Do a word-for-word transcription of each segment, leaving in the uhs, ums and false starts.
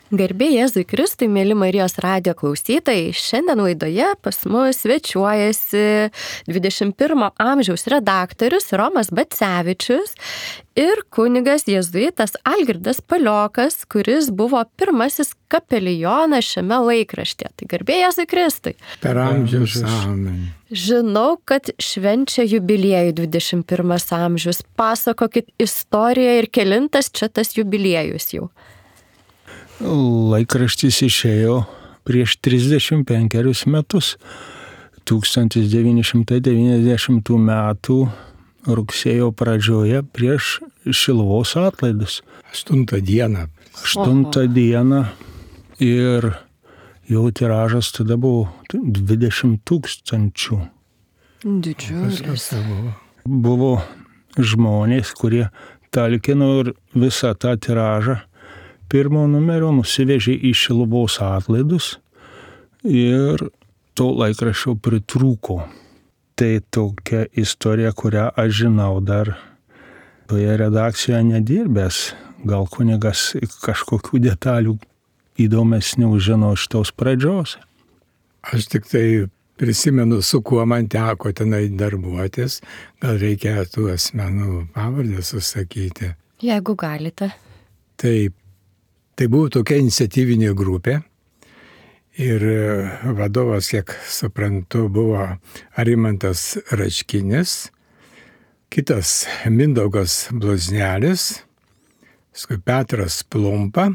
Garbė Jėzui Kristui, mėly Marijos radijo klausytojai, šiandien laidoje pas mus svečiuojasi dvidešimt pirmo amžiaus redaktorius Romas Bacevičius ir kunigas jėzuitas Algirdas Paliokas, kuris buvo pirmasis kapelionas šiame laikraštyje. Tai garbė Jėzui Kristui. Per amžius. Amen. Žinau, kad švenčia jubiliejų dvidešimt pirmas amžius. Pasakokit istoriją ir kelintas čia tas jubiliejus jau. Laikraštis išėjo prieš trisdešimt penkerius metus. tūkstantis devyni šimtai devyniasdešimtų metų rugsėjo pradžioje prieš Šiluvos atlaidus. Aštuntą dieną. Aštuntą dieną ir jo tiražas tada buvo dvidešimt tūkstančių. Didžiulis. Buvo žmonės, kurie talkino ir visą tą tiražą pirmo numerio nusivežė į Šiluvos atlaidus ir to laikraščio pritrūko. Tai tokia istorija, kurią aš žinau dar toje redakcijoje nedirbęs. Gal kunigas kažkokių detalių įdomesnių žino iš tos pradžios. Aš tik tai prisimenu, su kuo man teko tenai darbuotis. Gal reikia tų asmenų pavardę susakyti. Jeigu galite. Taip. Tai buvo tokia iniciatyvinė grupė ir vadovas, kiek suprantu, buvo Arimantas Račkinis, kitas Mindaugas Bluznelis, Petras Plumpa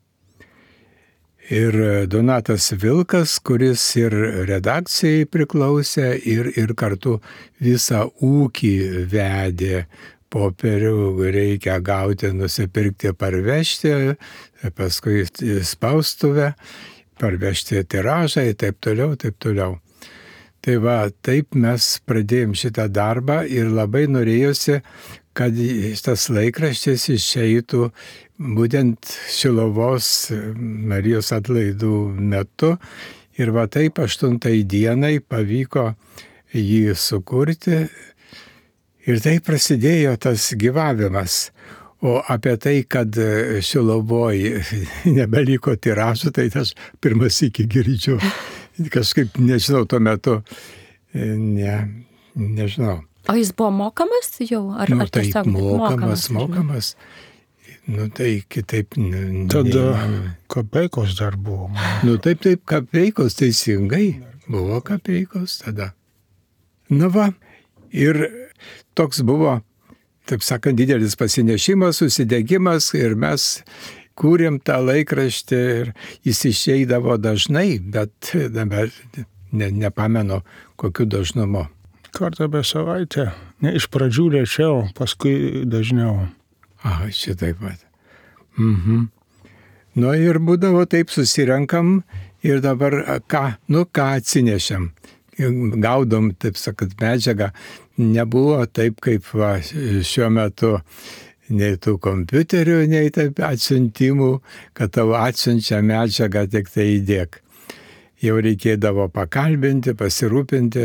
ir Donatas Vilkas, kuris ir redakcijai priklausė ir, ir kartu visą ūkį vedė. Popierių reikia gauti, nusipirkti, parvežti, paskui spaustuvę, parvežti tiražą ir taip toliau, taip toliau. Tai va, taip mes pradėjom šitą darbą ir labai norėjosi, kad šitas laikraštis išeitų būtent Šiluvos Marijos atlaidų metu. Ir va taip aštuntai dienai pavyko jį sukurti. Ir tai prasidėjo tas gyvavimas. O apie tai, kad Šiluvoj nebeliko tiražų, tai aš pirmas iki girdžiu. Kažkaip nežinau tuo metu. Ne, nežinau. O jis buvo mokamas jau? Ar, nu, ar taip, tiesiog mokamas, mokamas. Nu tai kitaip. Tada kapeikos dar buvo. Nu taip, taip, kapeikos teisingai. Buvo kapeikos tada. Na va, ir toks buvo, taip sakant, didelis pasinešimas, susidegimas ir mes kūrėm tą laikraštį ir jis išeidavo dažnai, bet dabar ne, nepamenu kokiu dažnumu. Kartą per savaitę. Ne, iš pradžių lėčiau, paskui dažniau. Aha, šitaip pat. Mhm. Nu ir būdavo taip, susirenkam ir dabar ką, nu ką atsinešėm. Gaudom, taip sakant, medžiagą. Nebuvo taip, kaip va, šiuo metu nei tų kompiuterių, nei taip atsiuntimų, kad tavo atsiunčia medžiagą tik tai įdėk. Jau reikėdavo pakalbinti, pasirūpinti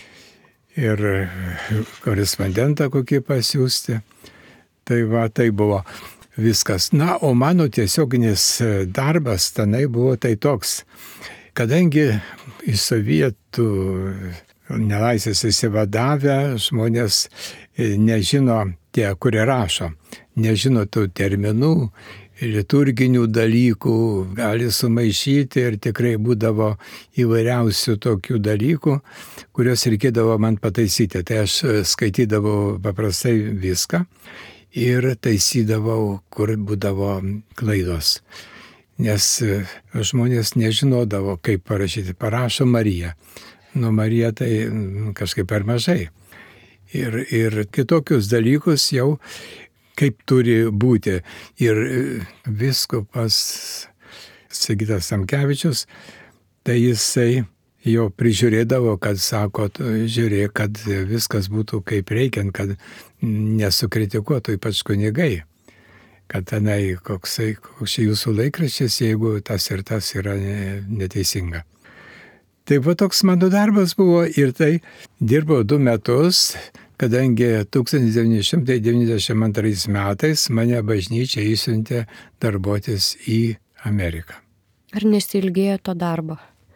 ir korespondentą kokį pasiųsti. Tai va, tai buvo viskas. Na, o mano tiesioginis darbas tenai buvo tai toks. Kadangi iš sovietų nelaisvės įsivadavę žmonės nežino, tie, kurie rašo, nežino tų terminų, liturginių dalykų, gali sumaišyti ir tikrai būdavo įvairiausių tokių dalykų, kuriuos reikėdavo man pataisyti. Tai aš skaitydavau paprastai viską ir taisydavau, kur būdavo klaidos. Nes žmonės nežinodavo, kaip parašyti. Parašo Marija. Nu, Marija tai kažkaip per mažai. Ir, ir kitokius dalykus jau kaip turi būti. Ir vyskupas Sigitas Tamkevičius, tai jisai jo prižiūrėdavo, kad sako, žiūrėk, kad viskas būtų kaip reikiant, kad nesukritikuotų ypač kunigai. Kad tenai koksai, koks jūsų laikraštis, jeigu tas ir tas yra neteisinga. Tai buvo toks mano darbas buvo ir tai dirbau du metus, kadangi tūkstantis devyni šimtai devyniasdešimt antrais metais mane bažnyčia išsiuntė darbuotis į Ameriką. Ar nesilgėjo to darbo?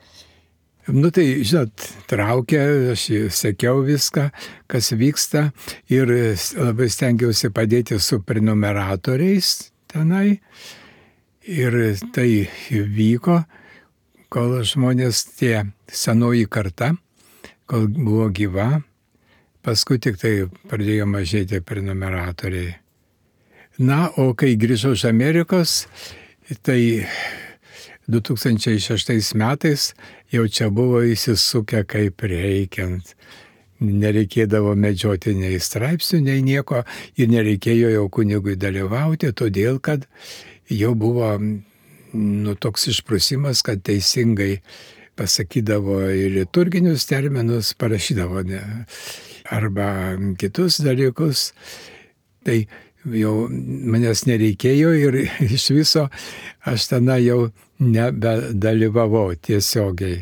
Nu tai, žinot, traukė, aš sekiau viską, kas vyksta ir labai stengiausi padėti su prenumeratoriais tenai. Ir tai vyko, kol žmonės tie senoji karta, kol buvo gyva, paskui tik tai pradėjo mažėti prenumeratoriai. Na, o kai grįžau iš Amerikos, tai du tūkstančiai šeštais metais jau čia buvo įsisukę kaip reikiant. Nereikėdavo medžioti nei straipsnių, nei nieko ir nereikėjo jau kunigui dalyvauti, todėl kad jau buvo nu, toks išprusimas, kad teisingai pasakydavo ir liturginius terminus, parašydavo ne, arba kitus dalykus. Tai jau manęs nereikėjo ir iš viso aš ten jau nebedalyvavau tiesiogiai.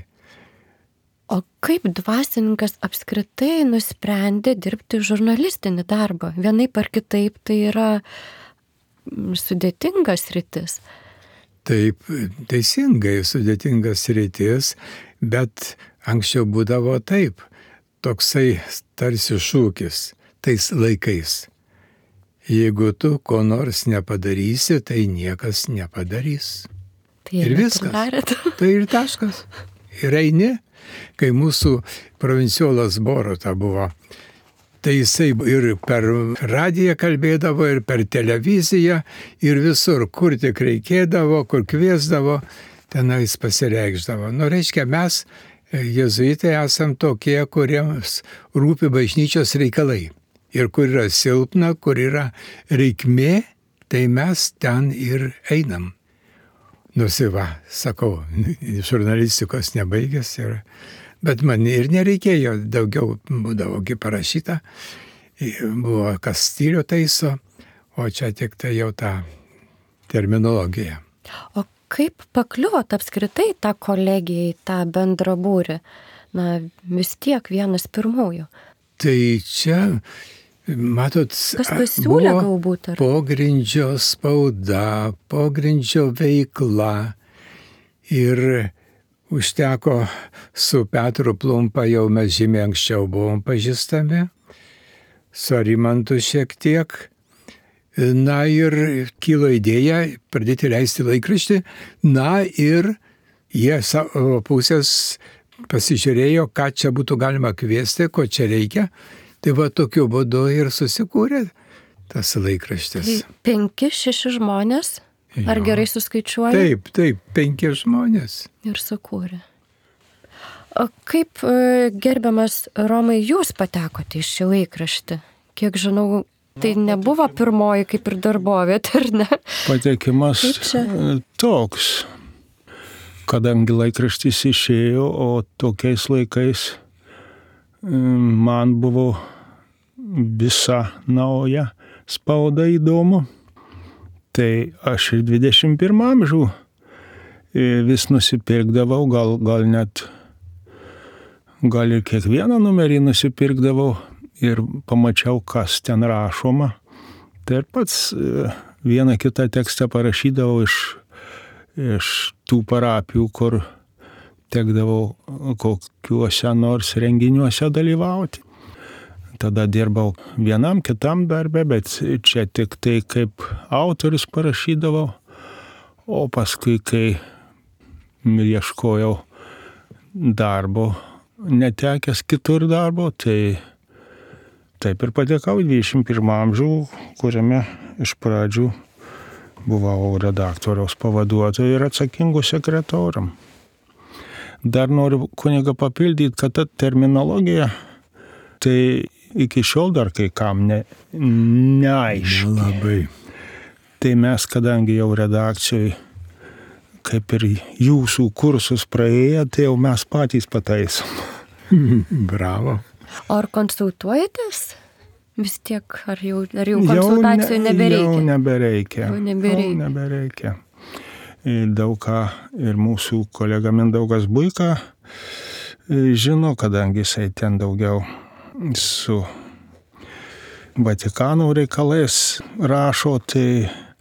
O kaip dvasininkas apskritai nusprendė dirbti žurnalistinį darbą? Vienaip ar kitaip tai yra sudėtingas rytis. Taip, teisingai sudėtingas rytis, bet anksčiau būdavo taip, toksai tarsi šūkis tais laikais. Jeigu tu ko nors nepadarysi, tai niekas nepadarys. Tai ir viskas. Tai ir taškas. Ir eini, kai mūsų provinciolas Boruta buvo, tai jisai ir per radiją kalbėdavo, ir per televiziją, ir visur, kur tik reikėdavo, kur kviesdavo, tenais pasireikšdavo. Nu, reiškia, mes, jėzuitai, esam tokie, kuriems rūpi bažnyčios reikalai. Ir kur yra silpna, kur yra reikmė, tai mes ten ir einam. Nusiva, sakau, žurnalistikos nebaigęs, ir, bet man ir nereikėjo, daugiau būdavogi parašyta, buvo kas stilių taiso, o čia tik tai jau ta terminologija. O kaip pakliuvot apskritai tą kolegiją, tą bendrabūrį? Na, vis tiek vienas pirmųjų. Tai čia, matot, kas pasiūlė galbūt? Ar? Pogrindžio spauda, pogrindžio veikla ir užteko su Petru Plumpa, jau mes žymiai anksčiau buvom pažįstami, su Arimantu šiek tiek. Na ir kilo idėja pradėti leisti laikraštį, na ir jie savo pusės pasižiūrėjo, ką čia būtų galima kviesti, ko čia reikia. Tai va tokiu būdu ir susikūrė tas laikraštis. Tai penki, šeši žmonės? Ar jo. Gerai suskaičiuoja? Taip, taip, penki žmonės. Ir sukūrė. O kaip, gerbiamas Romai, jūs patekote į šį laikraštį? Kiek žinau, tai nebuvo pirmoji kaip ir darbovietė, ar ne? Patekimas toks, kadangi laikraštis išėjo, o tokiais laikais man buvo visa nauja spauda įdomu. Tai aš ir dvidešimt pirmą amžių vis nusipirkdavau, gal, gal net, gal ir kiekvieną numerį nusipirkdavau ir pamačiau, kas ten rašoma. Tai ir pats vieną kitą tekstą parašydavau iš, iš tų parapijų, kur tekdavau kokiuose nors renginiuose dalyvauti. Tada dirbau vienam kitam darbe, bet čia tik tai kaip autorius parašydavau, o paskui, kai ieškojau darbo, netekęs kitur darbo, tai taip ir patekau į dvidešimt pirmą amžių, kuriame iš pradžių buvau redaktoriaus pavaduotoju ir atsakingų sekretorium. Dar noriu kunigą papildyti, kad ta terminologija, tai iki šiol dar kai kam ne, neaiški. Labai. Tai mes, kadangi jau redakcijai, kaip ir jūsų kursus praėję, tai jau mes patys pataisom. Bravo. O ar konsultuojatės? Vis tiek, ar jau, ar jau konsultacijų jau ne, nebereikia? Jau nebereikia. Jau nebereikia. Jau nebereikia. Ir daug ką ir mūsų kolega Mindaugas Buika žino, kadangi jisai ten daugiau su Vatikano reikalais rašo, tai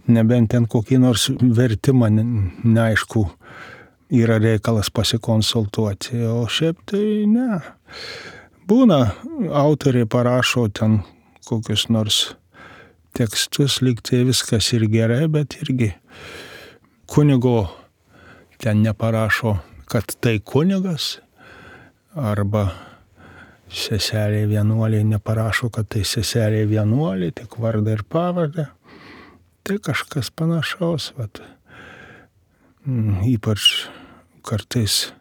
nebent ten kokį nors vertimą neaišku yra reikalas pasikonsultuoti, o šiaip tai ne. Būna, autoriai parašo ten kokius nors tekstus, lyg tai viskas ir gerai, bet irgi kunigo ten neparašo, kad tai kunigas, arba seselė vienuolė neparašo, kad tai seselė vienuolė, tik vardą ir pavardę. Tai kažkas panašaus, vat. Ypač kartais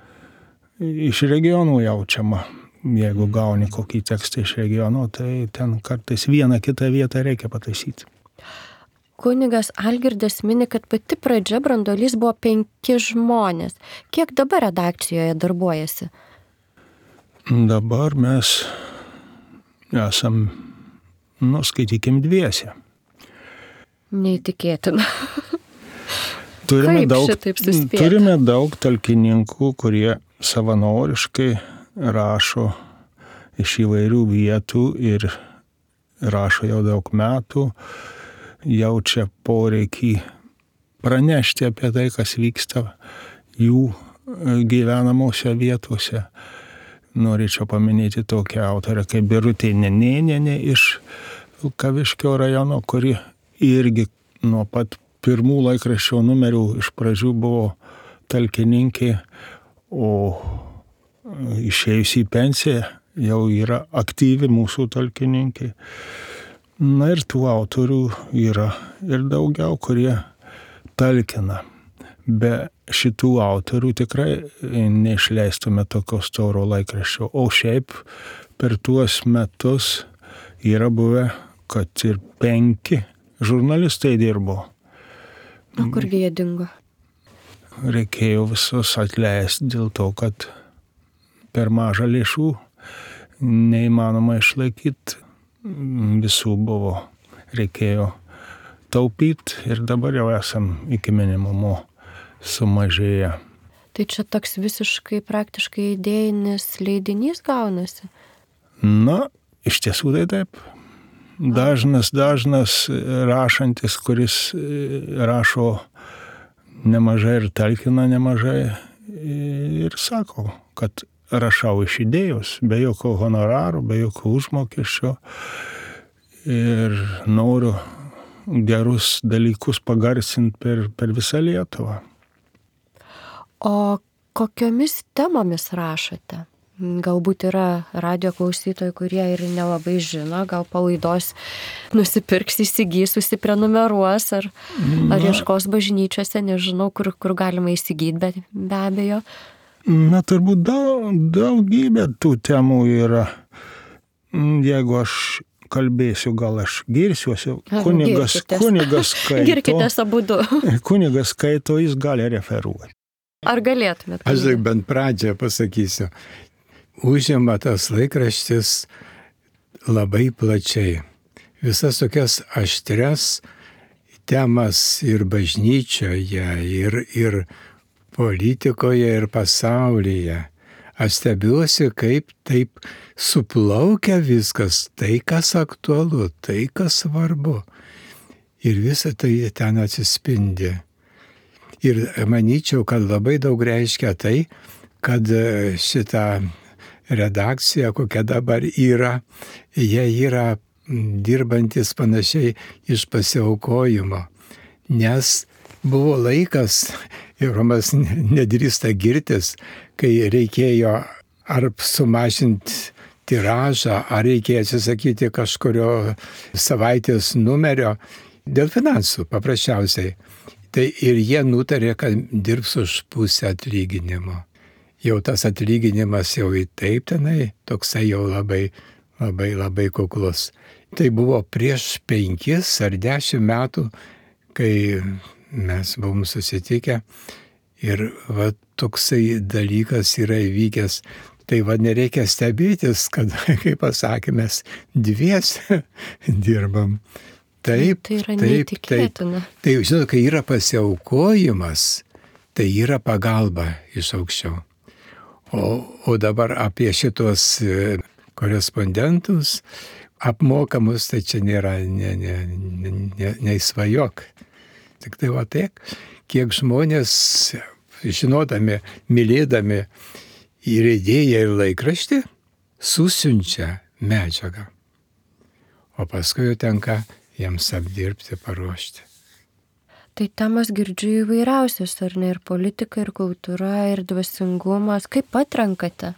iš regionų jaučiama. Jeigu gauni kokį tekstą iš regionų, tai ten kartais vieną kitą vietą reikia pataisyti. Kunigas Algirdas mini, kad pati pradžia branduolys buvo penki žmonės. Kiek dabar redakcijoje darbuojasi? Dabar mes esam, nu, skaitykim, dviese. Neįtikėtina. Turime Kaip daug, šitaip suspėti? turime daug talkininkų, kurie savanoriškai rašo iš įvairių vietų ir rašo jau daug metų, jaučia poreikį pranešti apie tai, kas vyksta jų gyvenamose vietose. Norėčiau paminėti tokią autorę kaip Birutė Nenėnienė iš Vilkaviškio rajono, kuri irgi nuo pat pirmų laikraščio numerių iš pradžių buvo talkininkė, o išėjus į pensiją jau yra aktyvi mūsų talkininkė. Na ir tų autorių yra ir daugiau, kurie talkina. Be šitų autorių tikrai neišleistume tokios tauro laikraščio. O šiaip per tuos metus yra buvę, kad ir penki žurnalistai dirbo. O kurgi jie dingo? Reikėjo visus atleisti dėl to, kad per mažą lėšų neįmanoma išlaikyti. Visų buvo. Reikėjo taupyti ir dabar jau esam iki minimumo sumažėję. Tai čia toks visiškai praktiškai idėjinis leidinys gaunasi? Na, iš tiesų tai taip. Dažnas, dažnas rašantis, kuris rašo nemažai ir talkina nemažai ir sako, kad rašau iš idėjos, be jokio honoraro, be jokio užmokesčio ir noriu gerus dalykus pagarsinti per, per visą Lietuvą. O kokiomis temomis rašote? Galbūt yra radio klausytojai, kurie ir nelabai žino, gal palaidos nusipirks, įsigys, susiprenumeruos, ar, ar ieškos bažnyčiose, nežinau, kur, kur galima įsigyti, bet be abejo. Na, turbūt daug, daugybė tų temų yra. Jeigu aš kalbėsiu, gal aš girsiuosi. Kunigas, kunigas skaito. Girkitės abudu. Kunigas skaito, jis gali referuoti. Ar galėtumėte? Aš tik bent pradžią pasakysiu. Užima tas laikraštis labai plačiai. Visas tokias aštrias temas ir bažnyčioje, ir, ir politikoje, ir pasaulyje. Aš stebiuosi, kaip taip suplaukia viskas, tai kas aktualu, tai kas svarbu. Ir visa tai ten atsispindi. Ir manyčiau, kad labai daug reiškia tai, kad šita redakcija, kokia dabar yra, jie yra dirbantis panašiai iš pasiaukojimo. Nes buvo laikas, ir Romas nedrįsta girtis, kai reikėjo ar sumažinti tiražą, ar reikėjo atsisakyti kažkurio savaitės numerio dėl finansų paprasčiausiai. Tai ir jie nutarė, kad dirbs už pusę atlyginimo. Jau tas atlyginimas jau į taip tenai, toksai jau labai, labai, labai kuklus. Tai buvo prieš penkis ar dešimt metų, kai mes buvom susitikę ir va, toksai dalykas yra įvykęs. Tai va, nereikia stebėtis, kad, kaip pasakėme, dviese dirbam. Taip, tai yra taip, taip. Tai, žinot, kai yra pasiaukojimas, tai yra pagalba iš aukščiau. O, o dabar apie šitos korespondentus, apmokamus, tai čia nėra, ne, ne, ne, ne, neįsvajok. Tik tai va tiek, kiek žmonės, žinodami, mylėdami ir idėją ir laikraštį, susiunčia medžiagą. O paskui jau tenka jiems apdirbti, paruošti. Tai temos girdžiu įvairiausios, ar ne, ir politika, ir kultūra, ir dvasingumas. Kaip atrenkate?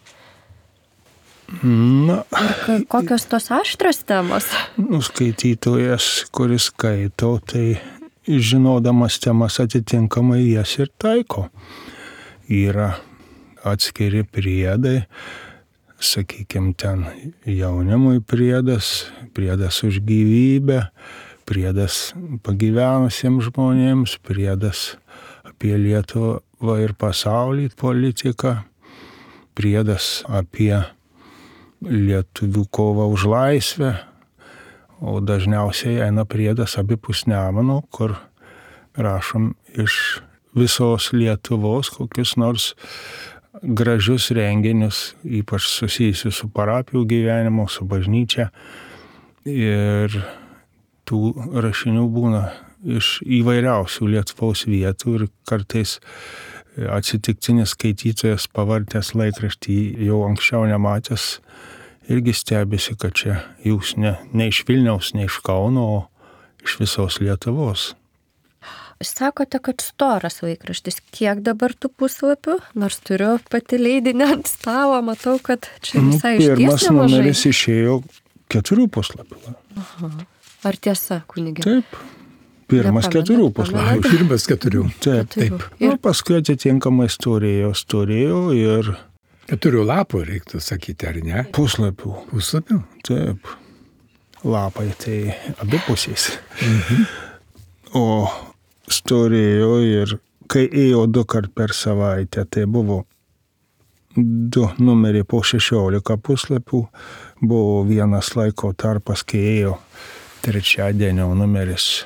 Na, ir kokios tos aštras temos? Nu, skaitytojas, kuris skaito, tai žinodamas temas atitinkamai jas ir taiko. Yra atskiri priedai, sakykime, ten jaunimui priedas, priedas už gyvybę, priedas pagyvenusiems žmonėms, priedas apie Lietuvą ir pasaulį politiką, priedas apie lietuvių kovą už laisvę, o dažniausiai eina priedas abipus Nemuno, kur rašom iš visos Lietuvos kokius nors gražius renginius, ypač susijusius su parapijų gyvenimu, su bažnyčia. Ir tų rašinių būna iš įvairiausių Lietuvos vietų ir kartais atsitiktinis skaitytojas pavartęs laikraštį jau anksčiau nematęs irgi stebisi, kad čia jūs ne, ne iš Vilniaus, ne iš Kauno, o iš visos Lietuvos. Sakote, kad storas laikraštis. Kiek dabar tų puslapių? Nors turiu pati leidinį ant stalo, matau, kad čia visai nu, išties nemažai. Pirmas numeris išėjo keturių puslapių. Aha. Ar tiesa, kunigė? Taip. Pirmas Nepamenu, keturių puslapių. Pirmas keturių. Taip, Keturių. taip. Ir paskui atitinkamai storėjo, storėjo ir... Keturių lapų reiktų sakyti, ar ne? Puslapių. Puslapių? Taip. Lapai tai abipusiais. Mhm. O storėjo ir kai ėjo du kart per savaitę, tai buvo du numeriai po šešiolika puslapių, buvo vienas laiko tarpas, kai ėjo trečiadienio numeris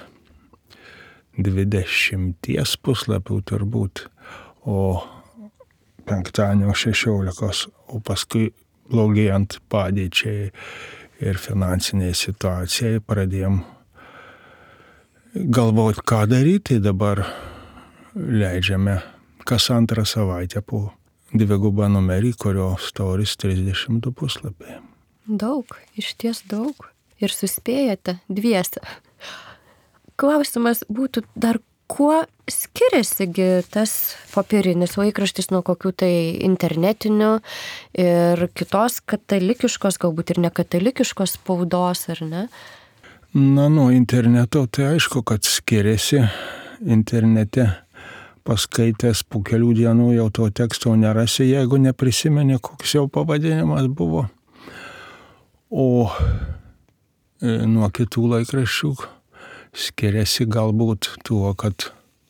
dvidešimties puslapių turbūt, o penktadienio šešiolikos, o paskui blogėjant padėčiai ir finansiniai situacijai pradėjom galvoti, ką daryti. Dabar leidžiame kas antrą savaitę po dvigubą numerį, kurio storis trisdešimt du puslapiai. Daug, išties daug. Ir suspėjate dviese. Klausimas būtų dar, kuo skiriasi tas popierinis laikraštis nuo kokių tai internetinių ir kitos katalikiškos, galbūt ir nekatalikiškos spaudos, ar ne? Na, nuo interneto tai aišku, kad skiriasi. Internete paskaitęs po kelių dienų jau to teksto nerasi, jeigu neprisimeni, koks jau pavadinimas buvo. O nuo kitų laikraščių skiriasi galbūt tuo, kad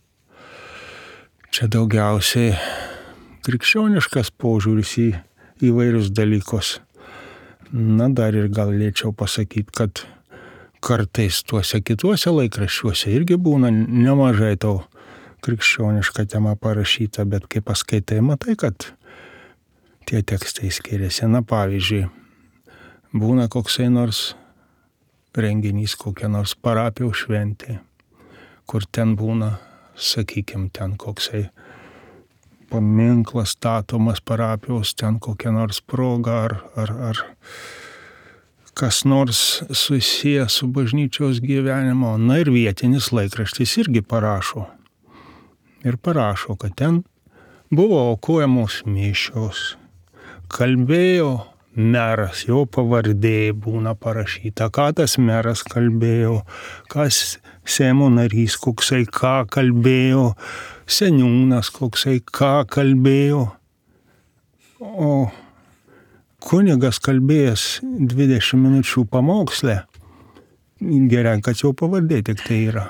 čia daugiausiai krikščioniškas požiūris į įvairius dalykus. Na, dar ir galėčiau pasakyti, kad kartais tuose kituose laikraščiuose irgi būna nemažai to krikščioniška tema parašyta, bet kai paskaitai, matai, kad tie tekstai skiriasi. Na, pavyzdžiui, būna koksai nors renginys, kokia nors parapijų šventė, kur ten būna, sakykime, ten koksai paminklas statomas parapijos, ten kokia nors proga ar, ar, ar kas nors susijęs su bažnyčios gyvenimo. Na ir vietinis laikraštis irgi parašo. Ir parašo, kad ten buvo aukojamos mišios, kalbėjo meras, jo pavardė būna parašyta, ką tas meras kalbėjo, kas Seimo narys koksai ką kalbėjo, seniūnas koksai ką kalbėjo. O kunigas kalbėjęs dvidešimt minučių pamoksle, gerai, kad jo pavardė tik tai yra.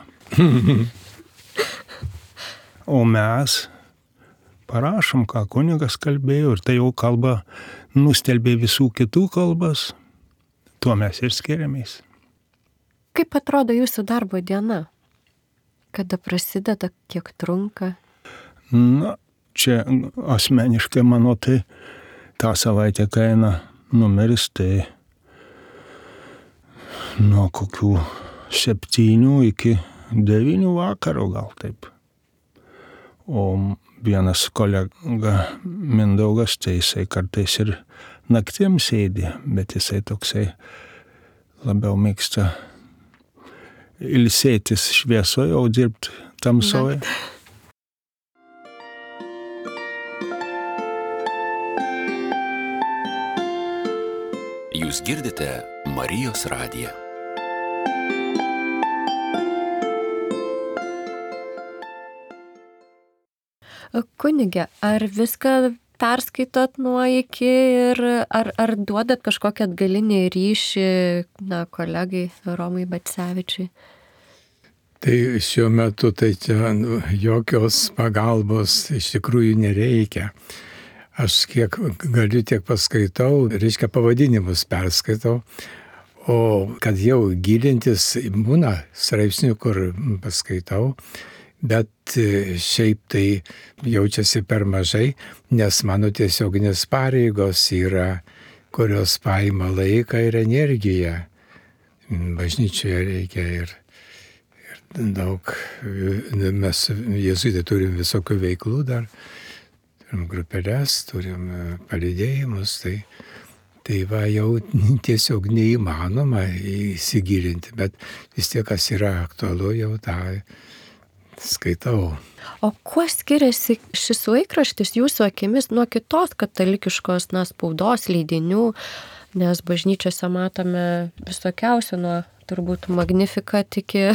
O mes parašom, ką kunigas kalbėjo, ir tai jau kalba nustelbė visų kitų kalbas, tuo mes ir skiriamės. Kaip atrodo jūsų darbo diena? Kada prasideda, kiek trunka? Na, čia asmeniškai mano tai tą savaitę, kai eina numeris, tai nuo kokių septynių iki devynių vakaro gal taip. O vienas kolega Mindaugas, tai jisai kartais ir naktim sėdi, bet jisai toksai labiau mėgsta ilsėtis šviesoje, o dirbti tamsoje. Jūs girdite Marijos radiją. Kunige, ar viską perskaitot nuo iki ir ar, ar duodat kažkokią atgalinį ryšį na, kolegai Romui Bacevičiui? Tai šiuo metu tai čia jokios pagalbos iš tikrųjų nereikia. Aš kiek galiu, tiek paskaitau, reiškia pavadinimus perskaitau, o kad jau gilintis, būna straipsnių, kur paskaitau, bet šiaip tai jaučiasi per mažai, nes mano tiesioginės pareigos yra, kurios paima laiką ir energiją. Bažnyčioje reikia ir, ir daug, mes jėzuitai turim visokių veiklų dar, turim grupeles, turim palydėjimus, tai, tai va jau tiesiog neįmanoma įsigilinti, bet vis tiek, kas yra aktualu, jau tą skaitau. O kuo skiriasi šis laikraštis jūsų akimis nuo kitos katalikiškos na, spaudos leidinių, nes bažnyčiose matome visokiausių, nuo turbūt Magnificat iki...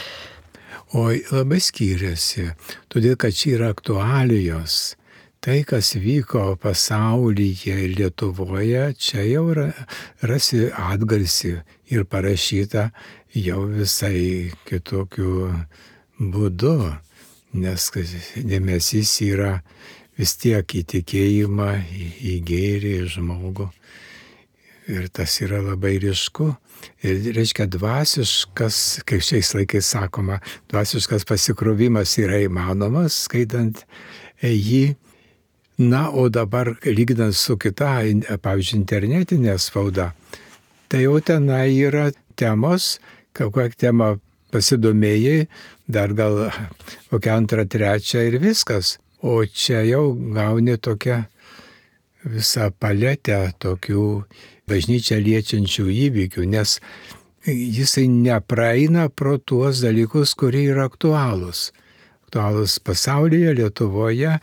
Oi, labai skiriasi, todėl kad čia yra aktualijos. Tai, kas vyko pasaulyje ir Lietuvoje, čia jau rasi atgarsį ir parašyta jau visai kitokiu būdu, nes dėmesys yra vis tiek į tikėjimą, į, į gėrį, į žmogų. Ir tas yra labai ryšku. Ir reiškia dvasiškas, kaip šiais laikais sakoma, dvasiškas pasikrovimas yra įmanomas, skaitant jį. Na, o dabar, lyginant su kita, pavyzdžiui, internetinė spauda, tai jau tenai yra temos, kokią temą pasidomėjai, dar gal kokią antrą, trečią ir viskas. O čia jau gauni tokią visą paletę tokių bažnyčią liečiančių įvykių, nes jisai nepraeina pro tuos dalykus, kurie yra aktualūs. Aktualūs pasaulyje, Lietuvoje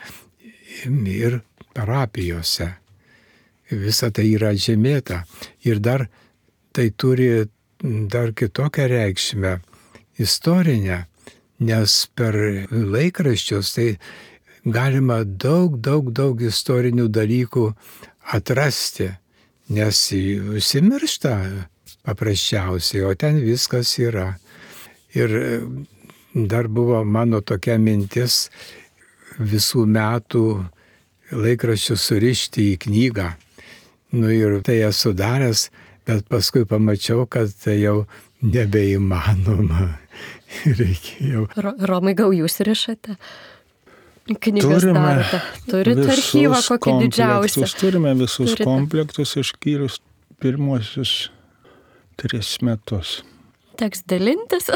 ir parapijose. Visa tai yra žymėta. Ir dar tai turi dar kitokią reikšmę, istorinę, nes per laikraščius tai galima daug, daug, daug istorinių dalykų atrasti, nes užsimiršta paprasčiausiai, o ten viskas yra. Ir dar buvo mano tokia mintis visų metų laikraščius surišti į knygą. Nu ir tai esu daręs, bet paskui pamačiau, kad tai jau nebeįmanoma. Reikėjo. Romai, gal jūs rišate? Knygas darote. Turite archyvą kokį didžiausią? Turime visus Turite. komplektus išskyrus pirmuosius tris metus. Teks dalintis?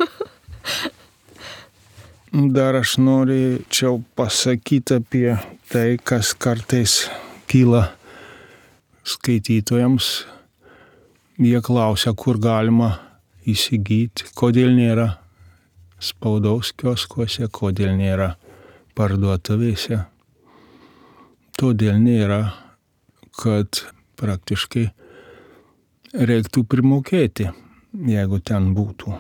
Dar aš norėčiau pasakyti apie tai, kas kartais kyla skaitytojams. Jie klausia, kur galima įsigyti, kodėl nėra spaudos kioskuose, kodėl nėra parduotuvėse. Todėl nėra, kad praktiškai reiktų primokėti, jeigu ten būtų.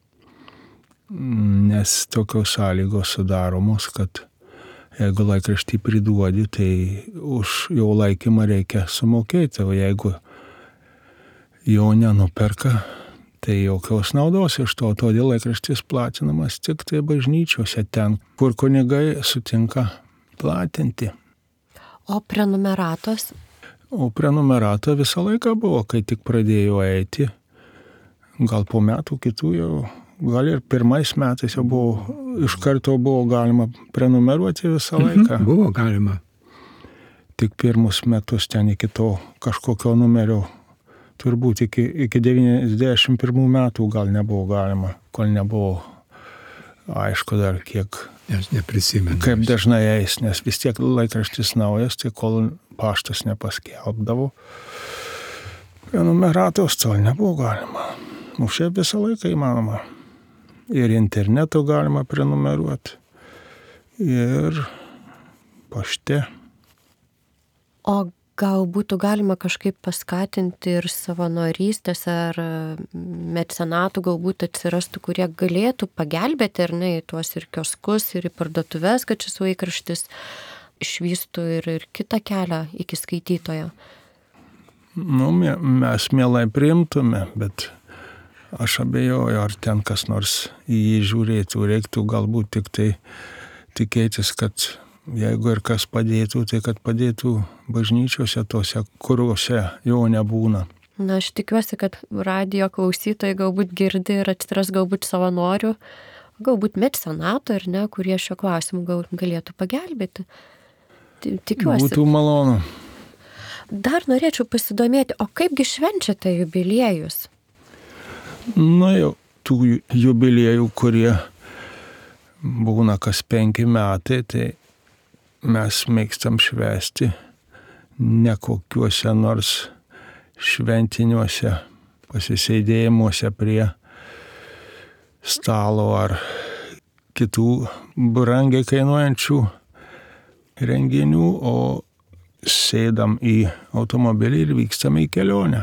Nes tokios sąlygos sudaromos, kad jeigu laikraštį priduodi, tai už jo laikymą reikia sumokėti, o jeigu jo nenuperka, tai jokios naudos iš to, todėl laikraštis platinamas tik tai bažnyčiose, ten, kur kunigai sutinka platinti. O prenumeratos? O prenumerata visą laiką buvo, kai tik pradėjo eiti, gal po metų kitų jau, gal ir pirmais metais jau buvo, iš karto buvo galima prenumeruoti visą laiką. Mhm, buvo galima. Tik pirmus metus ten iki to kažkokio numerio turbūt iki, iki devyniasdešimt pirmų metų gal nebuvo galima, kol nebuvo aišku dar kiek. Aš neprisimenu. Kaip dažnai eis, nes vis tiek laikraštis naujas, tai kol paštas nepaskelbdavo, prenumeratos tol nebuvo galima. O šiaip visą laiką įmanoma. Ir internetu galima prenumeruoti. Ir pašte. O gal būtų galima kažkaip paskatinti ir savanorystės ar mecenatų galbūt atsirastų, kurie galėtų pagelbėti ir ne į tuos ir kioskus, ir į parduotuves, kad šis laikraštis išvystų ir, ir kitą kelią iki skaitytojo. Nu, mes mielai priimtume, bet aš abejoju, ar ten kas nors į jį žiūrėtų. Reiktų galbūt tik tai tikėtis, kad jeigu ir kas padėtų, tai kad padėtų bažnyčiose tose, kuriuose jo nebūna. Na, aš tikiuosi, kad radijo klausytojai galbūt girdi ir atsiras galbūt savanorių, galbūt mecenatų ar ne, kurie šio klausimu gal, galėtų pagelbėti. Tikiuosi. Būtų malonu. Dar norėčiau pasidomėti, o kaipgi švenčiate jubiliejus? Nu jau tų jubiliejų, kurie būna kas penki metai, tai mes mėgstam švęsti ne kokiuose nors šventiniuose pasisėdėjimuose prie stalo ar kitų brangiai kainuojančių renginių, o sėdam į automobilį ir vykstam į kelionę.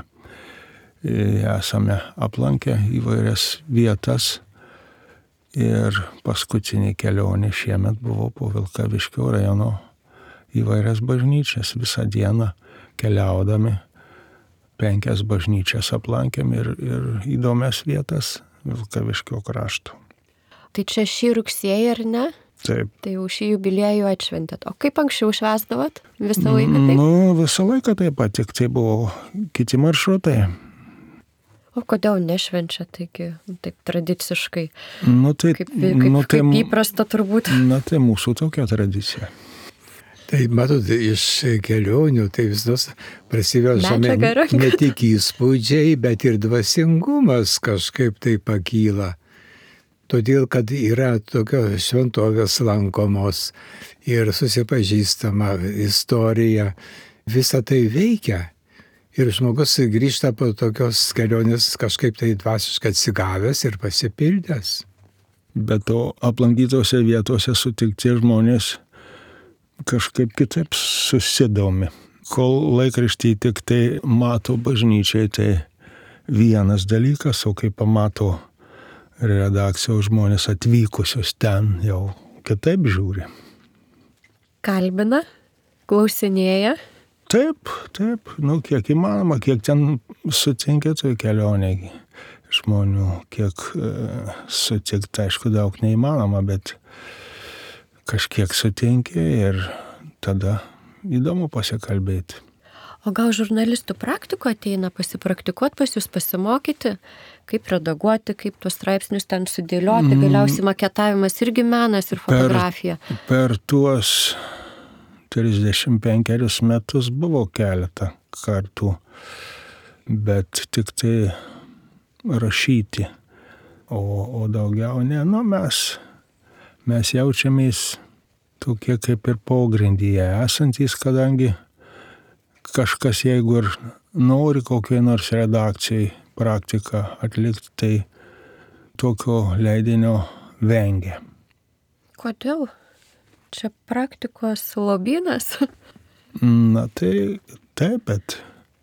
Esame aplankę įvairias vietas ir paskutinė kelionė šiemet buvo po Vilkaviškio rajono įvairias bažnyčias. Visą dieną keliaudami penkias bažnyčias aplankėm ir, ir įdomias vietas Vilkaviškio krašto. Tai čia šį rugsėjį, ar ne? Taip. Tai jau šį jubiliejų atšventėt. O kaip anksčiau švęsdavot? Visą laiką taip? Nu, visą laiką taip pat, tik tai buvo kiti maršrutai. O kodėl nešvenčia, taigi, taip tradiciškai? Nu, tai, kaip kaip, nu, tai, kaip įprasta turbūt. Na, tai mūsų tokia tradicija. Tai matot, iš kelionių tai visos prasivežame ne tik įspūdžiai, bet ir dvasingumas kažkaip tai pakyla. Todėl, kad yra tokios šventovės lankomos ir susipažįstama istorija, visa tai veikia. Ir žmogus grįžta po tokios kelionės kažkaip tai dvasiškai atsigavęs ir pasipildęs. Bet to aplankytose vietose sutikti žmonės kažkaip kitaip susidomi. Kol laikraštį tik tai mato bažnyčiai, tai vienas dalykas, o kai pamato redakcijos žmonės atvykusius ten, jau kitaip žiūri. Kalbina, klausinėja. Taip, taip, nu kiek įmanoma, kiek ten sutinka toj kelionėgi žmonių, kiek e, sutikti, aišku, daug neįmanoma, bet kažkiek sutinka ir tada įdomu pasikalbėti. O gal žurnalistų praktikų ateina pasipraktikuoti pas jūs, pasimokyti, kaip redaguoti, kaip tuos straipsnius ten sudėlioti, galiausiai maketavimas irgi menas ir fotografija. Per, per tuos trisdešimt penkerius metus buvo keletą kartų, bet tik tai rašyti, o, o daugiau ne, nu mes, mes jaučiamės tokie kaip ir pogrindyje esantys, kadangi kažkas, jeigu ir nori kokiai nors redakcijai praktiką atlikti, tai tokio leidinio vengia. Kodėl? Čia praktikos lobynas? Na tai taip, bet,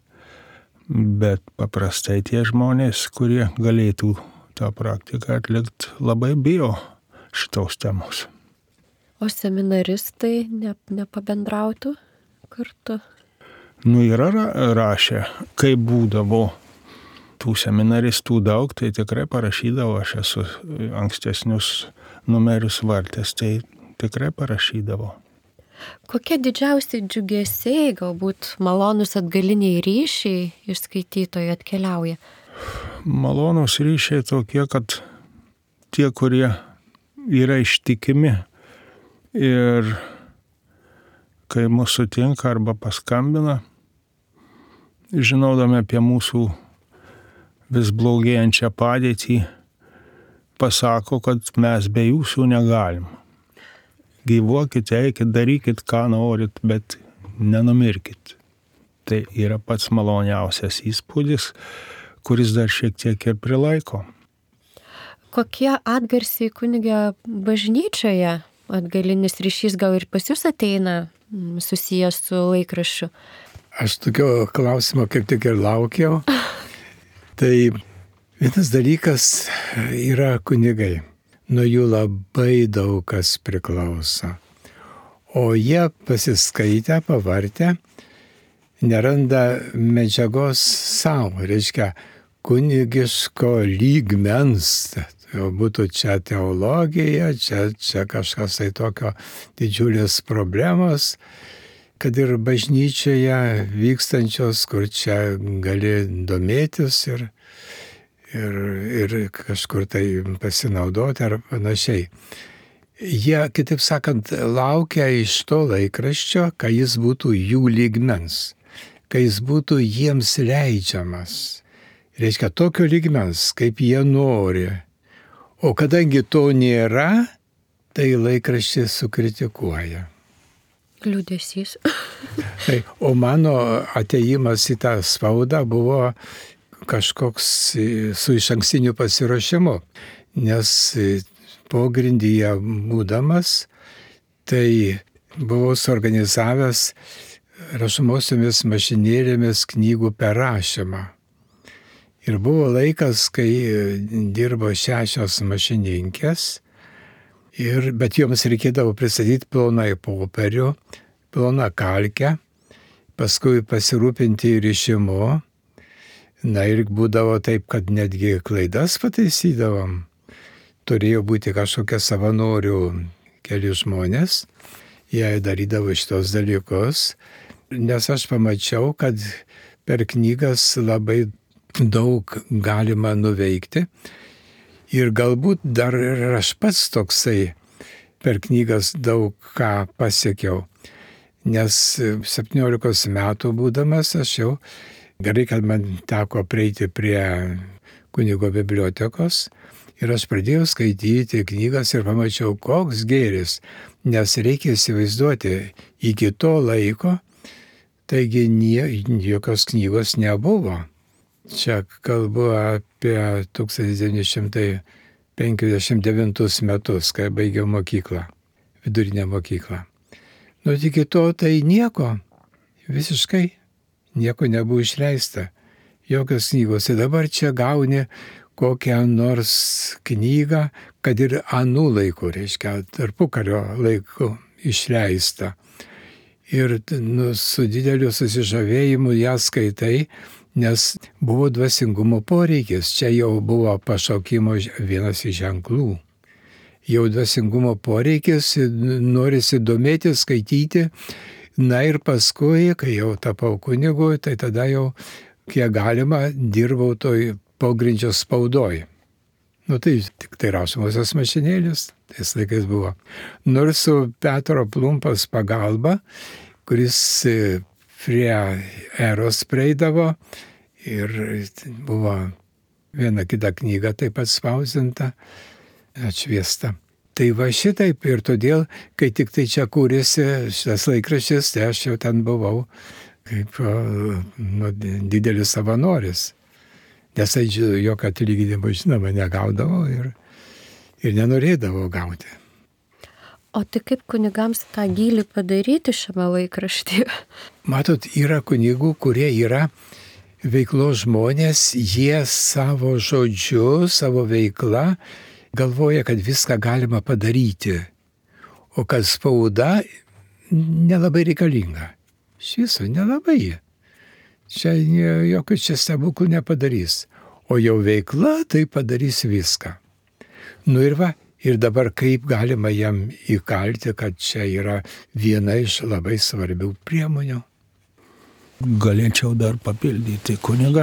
bet paprastai tie žmonės, kurie galėtų tą praktiką atlikti, labai bijo šitos temos. O seminaristai ne, nepabendrautų kartu? Nu, yra rašę, kaip būdavo tų seminaristų daug, tai tikrai parašydavo, aš esu ankstesnius numerius vartęs, tai tikrai parašydavo. Kokie didžiausi džiugesiai, galbūt malonus atgaliniai ryšiai iš skaitytojų atkeliauja? Malonus ryšiai tokie, kad tie, kurie yra ištikimi ir kai mūsų sutinka arba paskambina, žinodami apie mūsų vis blogėjančią padėtį pasako, kad mes be jūsų negalim. Gyvuokit, eikit, darykit, ką norit, bet nenumirkit. Tai yra pats maloniausias įspūdis, kuris dar šiek tiek ir prilaiko. Kokie atgarsiai kunige bažnyčioje? Atgalinis ryšys gal ir pas jūs ateina susijęs su laikraščiu? Aš tokio klausimo kaip tik ir laukiau. Tai vienas dalykas yra kunigai. Nuo jų labai daug kas priklauso. O jie pasiskaitę, pavartę, neranda medžiagos savo, reiškia, kunigiško lygmens. Jau būtų čia teologija, čia, čia kažkas tai tokio didžiulės problemos, kad ir bažnyčioje vykstančios, kur čia gali domėtis ir, ir, ir kažkur tai pasinaudoti ar panašiai. Jie, kitaip sakant, laukia iš to laikraščio, kai jis būtų jų lygmens, kai jis būtų jiems leidžiamas. Reiškia, tokio lygmens, kaip jie nori. O kadangi to nėra, tai laikraščiai sukritikuoja. Liūdesys. Tai, o mano atėjimas į tą spaudą buvo kažkoks su išankstiniu pasiruošimu, nes pogrindyje būdamas, tai buvau suorganizavęs rašomosiomis mašinėlėmis knygų perrašymą. Ir buvo laikas, kai dirbo šešios mašininkės, ir, bet joms reikėdavo pristatyti plonai popierių, ploną kalkę, paskui pasirūpinti rišimu. Na ir būdavo taip, kad netgi klaidas pataisydavom. Turėjo būti kažkokie savanorių keli žmonės, jie darydavo šitos dalykus, nes aš pamačiau, kad per knygas labai daug galima nuveikti ir galbūt dar ir aš pats toksai per knygas daug ką pasiekiau, nes septyniolikos metų būdamas aš jau, gerai, kad man teko prieiti prie kunigo bibliotekos ir aš pradėjau skaityti knygas ir pamačiau, koks gėris, nes reikia įsivaizduoti iki to laiko, taigi nie, jokios knygos nebuvo. Čia kalbu apie tūkstantis devyni šimtai penkiasdešimt devintus metus, kai baigiau mokyklą, vidurinę mokyklą. Nu, iki to tai nieko, visiškai nieko nebuvo išleista, jokios knygos. Ir dabar čia gauni kokią nors knygą, kad ir anų laikų, reiškia, tarpukario laikų išleista. Ir nu, su dideliu susižavėjimu ją skaitai, nes buvo dvasingumo poreikis, čia jau buvo pašaukimo vienas iš ženklų. Jau dvasingumo poreikis, norisi domėti, skaityti, na ir paskui, kai jau tapau kunigu, tai tada jau, kiek galima, dirbau toj pogrindžio spaudoj. Nu tai tik tai rašomosios mašinėlės, tais laikais buvo. Nors su Petro Plumpos pagalba, kuris prie eros prieidavo ir buvo viena kita knyga taip pat spausdinta, atšviesta. Tai va šitaip ir todėl, kai tik tai čia kūrėsi šitas laikraštis, tai aš jau ten buvau kaip nu, didelis savanoris. Nes aš jokio atlyginimo, žinoma, negaudavau ir, ir nenorėdavau gauti. O tai kaip kunigams tą gylį padaryti šiame laikraštyje? Matot, yra kunigų, kurie yra veiklos žmonės, jie savo žodžiu, savo veikla galvoja, kad viską galima padaryti, o kad spauda nelabai reikalinga. Iš viso nelabai. Čia jokių čia stebuklų nepadarys. O jau veikla tai padarys viską. Nu ir va, ir dabar kaip galima jam įkalti, kad čia yra viena iš labai svarbių priemonių. Galėčiau dar papildyti kunigą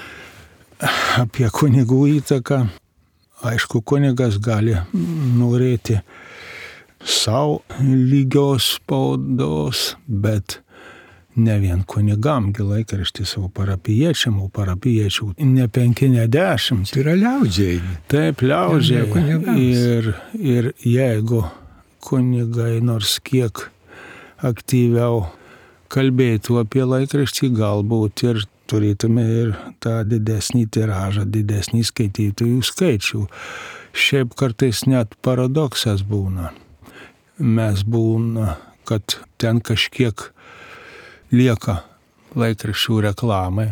apie kunigų įtaką. Aišku, kunigas gali norėti savo lygios spaudos, bet ne vien kunigam, laikraštį savo parapiečiam, o parapiečių ne penki, ne dešimt. Tai yra liaudžiai. Taip, liaudžiai. Ir, ir jeigu kunigai nors kiek aktyviau kalbėtų apie laikraštį, galbūt ir turėtume ir tą didesnį tiražą, didesnį skaitytojų skaičių. Šiaip kartais net paradoksas būna. Mes būna, kad ten kažkiek lieka laikraščių reklamai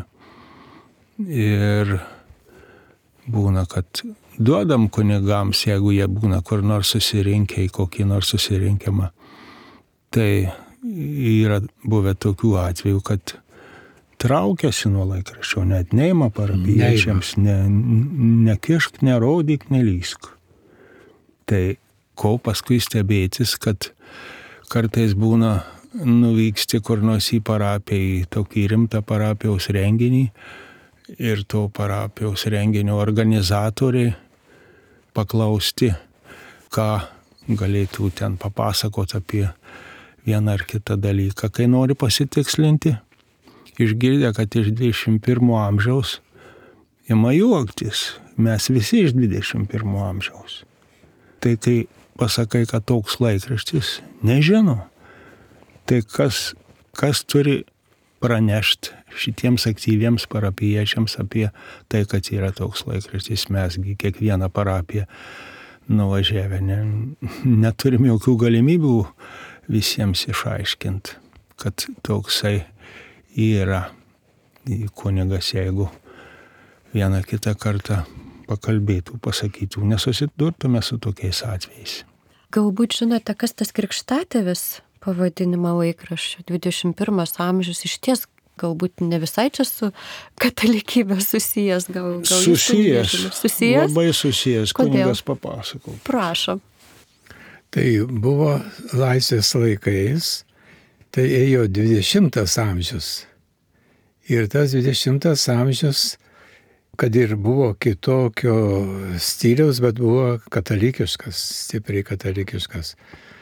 ir būna, kad duodam kunigams, jeigu jie būna kur nors susirinkę į kokį nors susirinkimą. Tai yra buvę tokių atvejų, kad traukiasi nuo laikraščio, net neima parapiečiams, ne, nekišk, nerodyk, nelysk. Tai ko paskui stebėtis, kad kartais būna nuvyksti kur nors į parapiją, į tokį rimtą parapijos renginį ir to parapijos renginio organizatoriai paklausti, ką galėtų ten papasakoti apie vieną ar kitą dalyką. Kai nori pasitikslinti, išgirdę, kad iš dvidešimt pirmo amžiaus ima juoktis, mes visi iš dvidešimt pirmo amžiaus. Tai kai pasakai, kad toks laikraštis, nežino. Tai kas, kas turi pranešti šitiems aktyviems parapiečiams apie tai, kad yra toks laikraštis. Mesgi kiekvieną parapiją nuvažiavę, ne, neturim jokių galimybių visiems išaiškinti, kad toksai yra kunigas, jeigu vieną kitą kartą pakalbėtų, pasakytų, nesusidurtume su tokiais atvejais. Galbūt žinote, kas tas krikštatėvis pavadinimą laikraščio? dvidešimt pirmas amžius iš ties galbūt ne visai čia su katalikybė susijęs. Gal, gal susijęs. susijęs. Labai susijęs. Kunigas papasakau. Prašom. Tai buvo laisvės laikais, tai ėjo dvidešimtas amžius. Ir tas dvidešimtas amžius, kad ir buvo kitokio stiliaus, bet buvo katalikiškas, stipriai katalikiškas.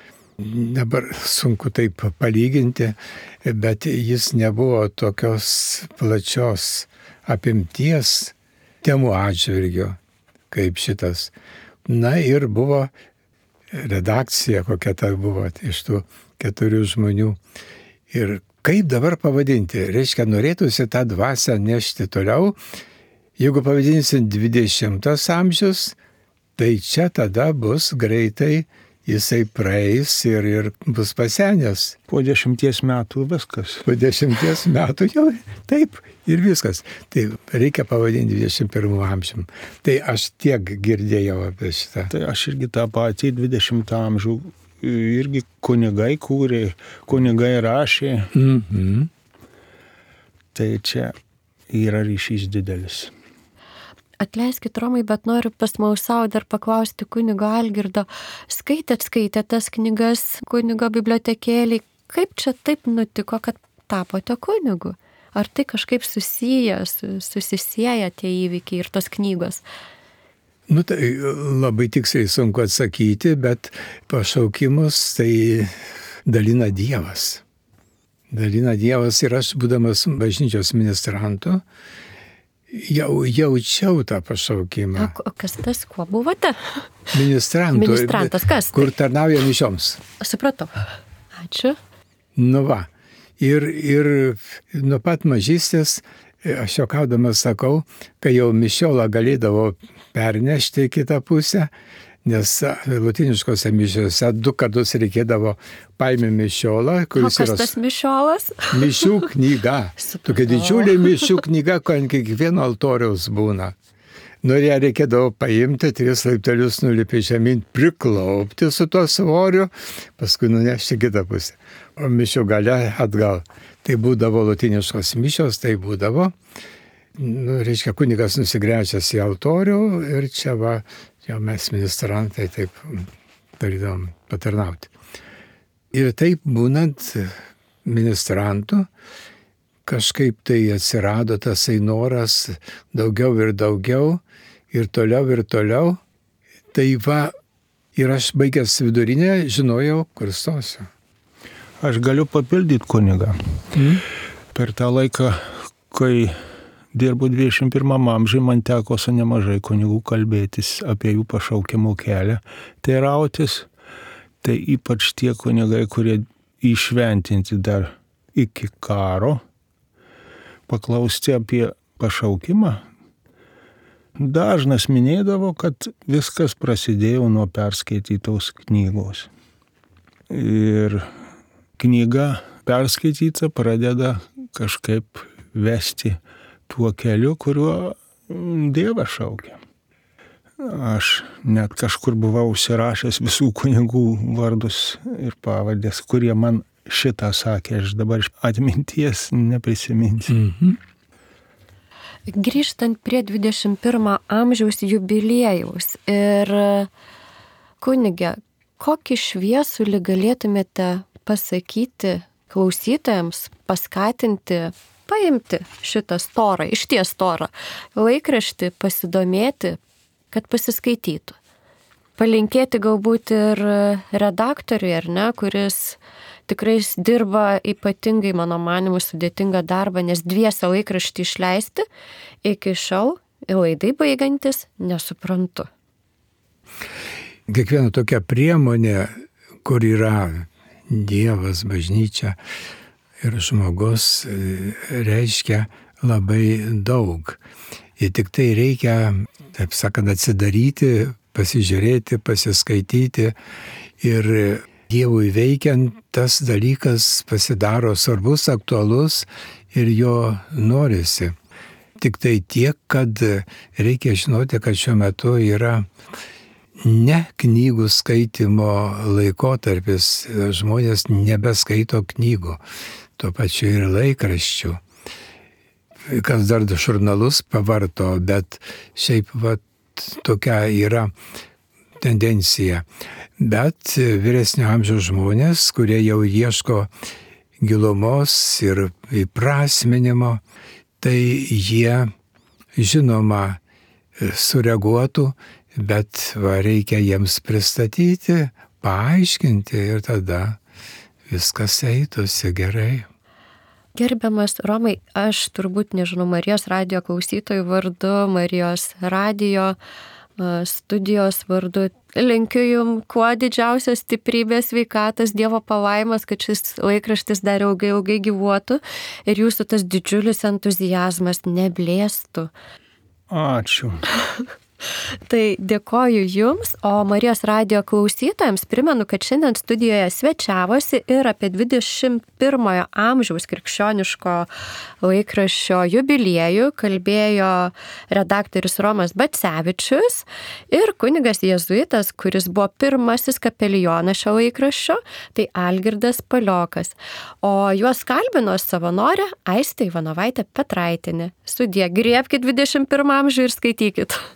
Dabar sunku taip palyginti, bet jis nebuvo tokios plačios apimties temų atžvilgio kaip šitas. Na ir buvo redakcija, kokia ta buvo iš tų keturių žmonių. Ir kaip dabar pavadinti? Reiškia, norėtųsi tą dvasią nešti toliau. Jeigu pavadinsim dvidešimtas amžius, tai čia tada bus greitai, jisai praeis ir, ir bus pasenęs. Po dešimties metų viskas. Po dešimties metų jau taip ir viskas. Tai reikia pavadinti dvidešimt pirmu amžium. Tai aš tiek girdėjau apie šitą. Tai aš irgi tą patį dvidešimtą amžių irgi kunigai kūrė, kunigai rašė. Mhm. Tai čia yra ryšys didelis. Atleiskit, Romai, bet noriu pasmausau dar paklausti kunigo Algirdo. Skaitėt, skaitėt tas knygas kunigo bibliotekėlį. Kaip čia taip nutiko, kad tapote kunigu? Ar tai kažkaip susiję, susisieja tie įvykiai ir tos knygos? Nu, tai labai tiksliai sunku atsakyti, bet pašaukimus tai dalina Dievas. Dalina Dievas ir aš, būdamas bažnyčios ministrantu, Jau, jaučiau tą pašaukimą. O kas tas, kuo buvote? Ministrantu. Ministrantas, kas? Tai? Kur tarnauja mišioms. Supratau. Ačiū. Nu va. Ir, ir nuo pat mažystės, aš juokaudamas sakau, kai jau mišiolą galėdavo pernešti į kitą pusę, nes lotyniškose mišiose du kartus reikėdavo paimti mišiolą. O kas yra tas mišiolas? Mišių knyga. Tokia didžiulė mišių knyga, ant kiekvieno altoriaus būna. Nu ir ją reikėdavo paimti, tris laiptelius nulipti žemyn, priklaupti su tuo svoriu, paskui nunešti kitą pusę. O mišių gale atgal. Tai būdavo lotyniškos mišios, tai būdavo. Nu, reiškia, kunigas nusigręžęs į altorių ir čia va, jau mes ministrantai taip darydavom patarnauti. Ir taip būnant ministrantu, kažkaip tai atsirado tasai noras daugiau ir daugiau, ir toliau ir toliau. Tai va, ir aš baigęs vidurinę žinojau, kur stosiu. Aš galiu papildyti kunigą. Mm. Per tą laiką, kai dirbu dvidešimt pirmam amžiui, man teko su nemažai kunigų kalbėtis apie jų pašaukimo kelią, teirautis. Tai ypač tie kunigai, kurie įšventinti dar iki karo, paklausti apie pašaukimą. Dažnas minėdavo, kad viskas prasidėjo nuo perskaitytos knygos. Ir knyga perskaityta pradeda kažkaip vesti tuo keliu, kuriuo Dievas šaukia. Aš net kažkur buvau užsirašęs visų kunigų vardus ir pavardės, kurie man šitą sakė, aš dabar atminties neprisiminsiu. Mhm. Grįžtant prie dvidešimt pirmo amžiaus jubiliejaus ir kunige, kokį šviesulį galėtumėte pasakyti klausytojams, paskatinti, paimti šitą storą, išties storą laikraštį, pasidomėti, kad pasiskaitytų. Palinkėti galbūt ir redaktoriui, ar ne, kuris tikrai dirba ypatingai, mano manimu, sudėtingą darbą, nes dviese laikraštį išleisti iki šiol, laidai baigantis, nesuprantu. Kiekviena tokia priemonė, kur yra Dievas, bažnyčia ir žmogus, reiškia labai daug. Ir tik tai reikia, taip sakant, atsidaryti, pasižiūrėti, pasiskaityti ir Dievui veikiant tas dalykas pasidaro svarbus, aktualus ir jo norisi. Tik tai tiek, kad reikia žinoti, kad šiuo metu yra ne knygų skaitimo laikotarpis, žmonės nebeskaito knygų, tuo pačiu ir laikraščių. Kas dar žurnalus pavarto, bet šiaip vat, tokia yra tendencija. Bet vyresnio amžiaus žmonės, kurie jau ieško gilumos ir įprasminimo, tai jie žinoma sureaguotų, bet va, reikia jiems pristatyti, paaiškinti ir tada viskas eitųsi gerai. Gerbiamas Romai, aš turbūt nežinau Marijos radijo klausytojų vardu, Marijos radijo studijos vardu. Linkiu jums kuo didžiausios stiprybės, sveikatos, Dievo palaimas, kad šis laikraštis dar ilgai, ilgai gyvuotų ir jūsų tas didžiulis entuziazmas neblėstų. Ačiū. Tai dėkoju Jums, o Marijos radijo klausytojams primenu, kad šiandien studijoje svečiavosi ir apie dvidešimt pirmojo amžiaus krikščioniško laikraščio jubiliejų kalbėjo redaktorius Romas Bacevičius ir kunigas jėzuitas, kuris buvo pirmasis kapelionas šio laikraščio, tai Algirdas Paliokas. O juos kalbino savanorė Aistė Ivanovaitė Petraitienė. Sudie, griebkit dvidešimt pirmą amžių ir skaitykit.